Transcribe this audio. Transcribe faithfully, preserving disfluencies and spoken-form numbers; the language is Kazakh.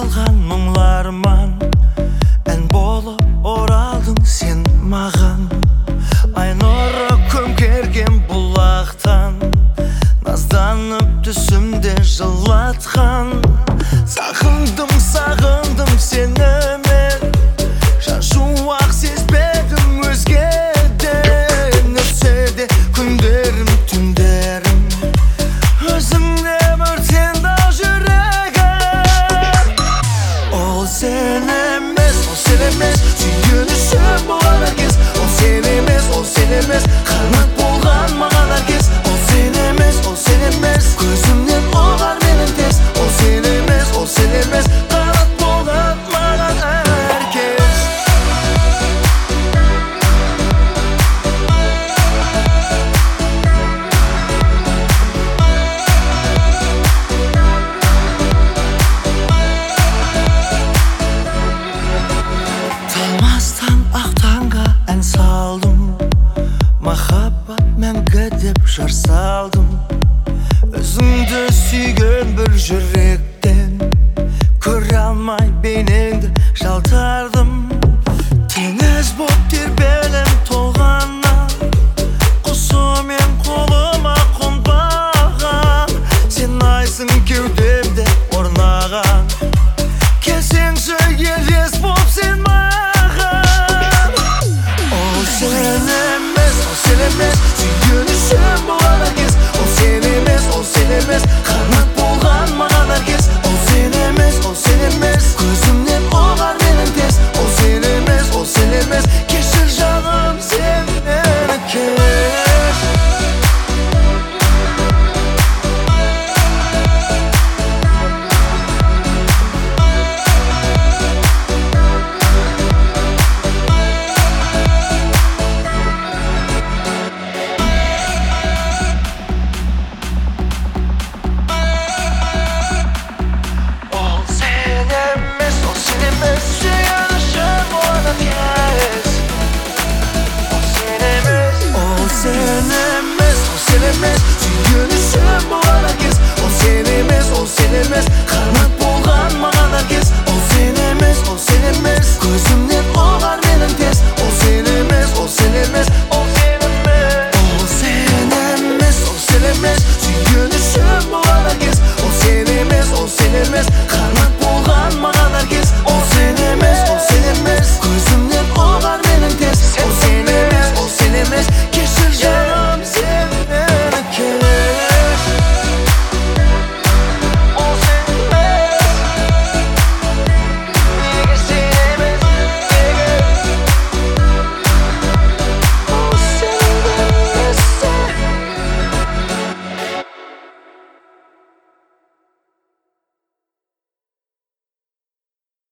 қалған мұңларыман ән болып оралдың сен маған. Ай нұры көмкерген бұлақтан назданып түсімде жылатқан. Сағындым, сағындым сені мен, жан жуақ сезбедім өзгеден. Өтсе де күндерім, түндерім, өзіңе өртенді жүрегім. Ол сен емес, ол сен емес, сүйінішім болған әркез. Ол сен емес, ол сен емес, қанат болған маған әркез. Ол сен емес, ол сен емес, көзімнен оғар менің тез. Ол сен емес, ол сен емес, қанат болған маған әркез. Талмастан ақ таңға ән салдым, махаббат мәңгі деп жар салдым. Өзіңді сүйген бір жүректен көре алмай бейнеңді жалтардым. Теңіз боп тербеліп